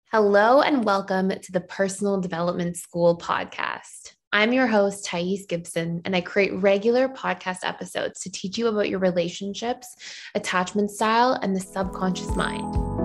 Hello and welcome to the Personal Development School podcast. I'm your host, Thais Gibson, and I create regular podcast episodes to teach you about your relationships, attachment style, and the subconscious mind.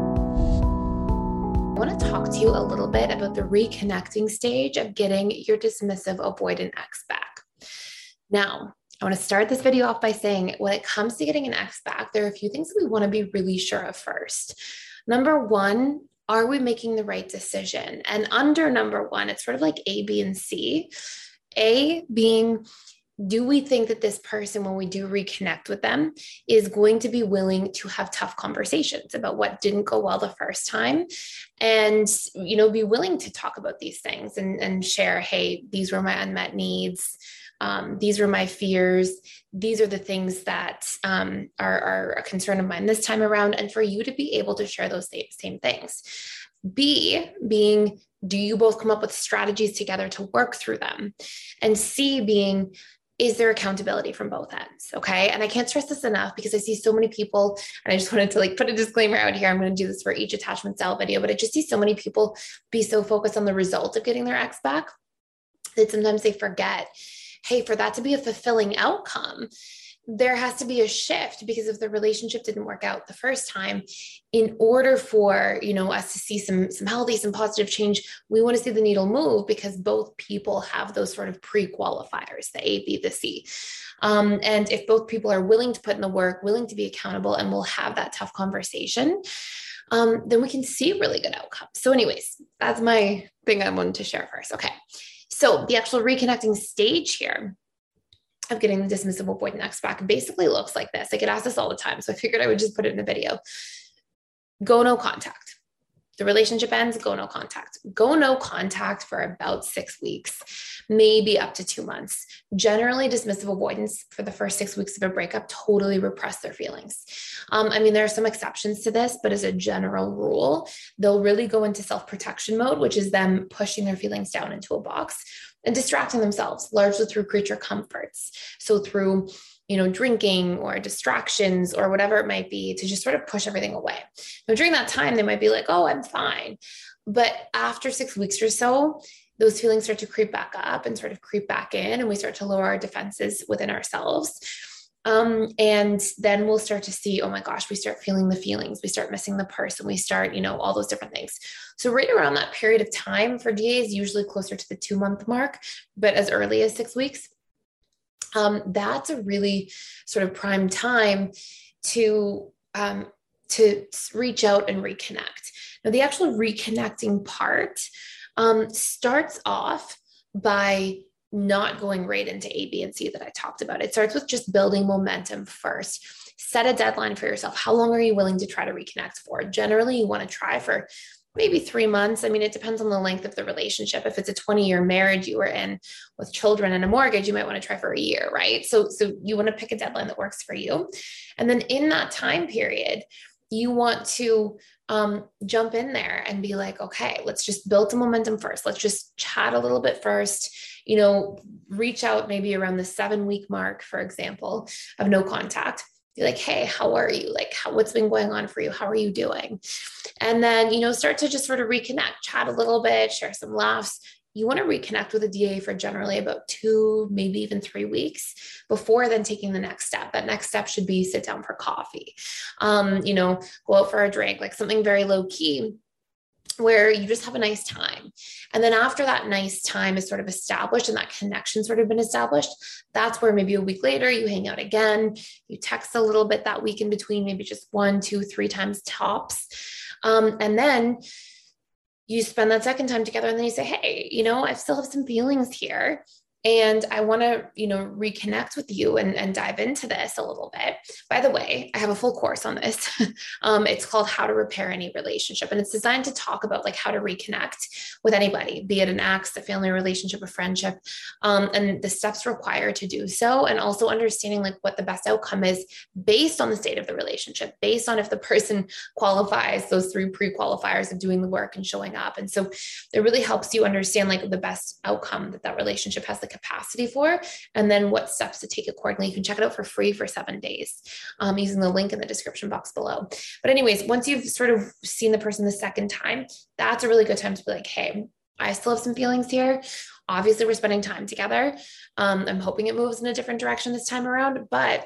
I want to talk to you a little bit about the reconnecting stage of getting your dismissive avoidant ex back. Now, I want to start this video off by saying when it comes to getting an ex back, there are a few things that we want to be really sure of first. Number one, are we making the right decision? And under number one, it's sort of like A, B, and C. A being, do we think that this person, when we do reconnect with them, is going to be willing to have tough conversations about what didn't go well the first time and, be willing to talk about these things and share, hey, these were my unmet needs. These were my fears. These are the things that are a concern of mine this time around. And for you to be able to share those same things. B being, do you both come up with strategies together to work through them? And C being, is there accountability from both ends? Okay. And I can't stress this enough because I see so many people, and I just wanted to put a disclaimer out here. I'm going to do this for each attachment style video, but I just see so many people be so focused on the result of getting their ex back that sometimes they forget, hey, for that to be a fulfilling outcome, there has to be a shift, because if the relationship didn't work out the first time, in order for, us to see some healthy, some positive change, we want to see the needle move because both people have those sort of pre-qualifiers, the A, B, the C. And if both people are willing to put in the work, willing to be accountable, and will have that tough conversation, then we can see really good outcomes. So anyways, that's my thing I wanted to share first. Okay. So the actual reconnecting stage here of getting the dismissive avoidant ex back basically looks like this. I get asked this all the time, so I figured I would just put it in a video. Go no contact. The relationship ends, go no contact. Go no contact for about 6 weeks, maybe up to 2 months. Generally, dismissive avoidance for the first 6 weeks of a breakup totally repress their feelings. There are some exceptions to this, but as a general rule, they'll really go into self-protection mode, which is them pushing their feelings down into a box and distracting themselves largely through creature comforts. So through drinking or distractions or whatever it might be, to just sort of push everything away. Now, during that time, they might be like, oh, I'm fine. But after 6 weeks or so, those feelings start to creep back up and sort of creep back in, and we start to lower our defenses within ourselves. And then we'll start to see, oh my gosh, we start feeling the feelings, we start missing the person, we start, all those different things. So right around that period of time for DA is usually closer to the 2-month mark, but as early as 6 weeks, that's a really sort of prime time to reach out and reconnect. Now, the actual reconnecting part starts off by not going right into A, B, and C that I talked about. It starts with just building momentum first. Set a deadline for yourself. How long are you willing to try to reconnect for? Generally, you want to try for maybe 3 months. It depends on the length of the relationship. If it's a 20-year marriage you were in with children and a mortgage, you might want to try for a year, right? So you want to pick a deadline that works for you. And then in that time period, you want to jump in there and be like, okay, let's just build some momentum first. Let's just chat a little bit first, reach out maybe around the 7-week mark, for example, of no contact. Be like, hey, how are you? What's been going on for you? How are you doing? And then, start to just sort of reconnect, chat a little bit, share some laughs. You want to reconnect with a DA for generally about 2, maybe even 3 weeks before then taking the next step. That next step should be sit down for coffee, go out for a drink, something very low key, where you just have a nice time. And then after that nice time is sort of established and that connection sort of been established, that's where maybe a week later you hang out again, you text a little bit that week in between, maybe just 1, 2, 3 times tops. And then you spend that second time together, and then you say, hey, I still have some feelings here. And I want to, reconnect with you and dive into this a little bit. By the way, I have a full course on this. It's called How to Repair Any Relationship. And it's designed to talk about how to reconnect with anybody, be it an ex, a family relationship, a friendship, and the steps required to do so. And also understanding what the best outcome is based on the state of the relationship, based on if the person qualifies those 3 pre-qualifiers of doing the work and showing up. And so it really helps you understand the best outcome that relationship has the capacity for, and then what steps to take accordingly. You can check it out for free for 7 days using the link in the description box below. But anyways, once you've sort of seen the person the second time, that's a really good time to be like, hey, I still have some feelings here. Obviously, we're spending time together. I'm hoping it moves in a different direction this time around, but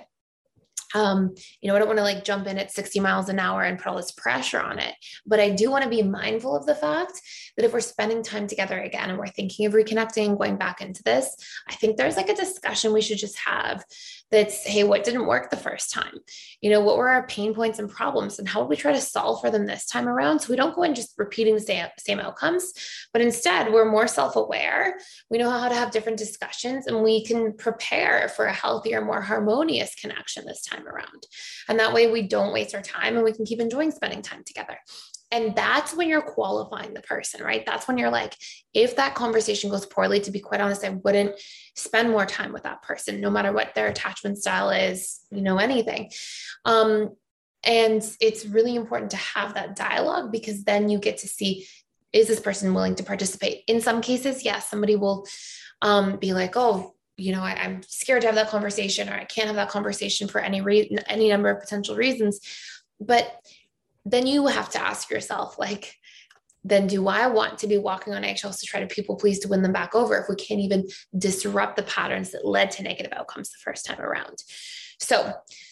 you know, I don't want to like jump in at 60 miles an hour and put all this pressure on it. But I do want to be mindful of the fact that if we're spending time together again and we're thinking of reconnecting, going back into this, I think there's like a discussion we should just have that's, hey, what didn't work the first time? You know, what were our pain points and problems, and how would we try to solve for them this time around? So we don't go in just repeating the same outcomes, but instead we're more self-aware. We know how to have different discussions, and we can prepare for a healthier, more harmonious connection this time around. And that way we don't waste our time and we can keep enjoying spending time together. And that's when you're qualifying the person, right? That's when you're like, if that conversation goes poorly, to be quite honest, I wouldn't spend more time with that person, no matter what their attachment style is, you know, anything. And it's really important to have that dialogue, because then you get to see, is this person willing to participate? In some cases, yes, somebody will be like, oh, you know, I'm scared to have that conversation, or I can't have that conversation for any reason, any number of potential reasons. But then you have to ask yourself, like, then do I want to be walking on eggshells to try to people please to win them back over if we can't even disrupt the patterns that led to negative outcomes the first time around? So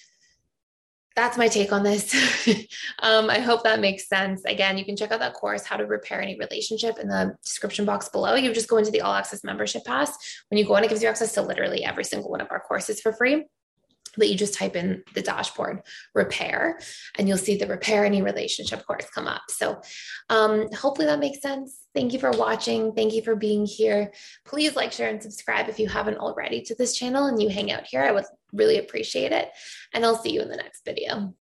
that's my take on this. I hope that makes sense. Again, you can check out that course, How to Repair Any Relationship, in the description box below. You just go into the All Access membership pass. When you go on, it gives you access to literally every single one of our courses for free. But you just type in the dashboard repair, and you'll see the Repair Any Relationship course come up. So hopefully that makes sense. Thank you for watching. Thank you for being here. Please like, share, and subscribe if you haven't already to this channel and you hang out here. I would really appreciate it. And I'll see you in the next video.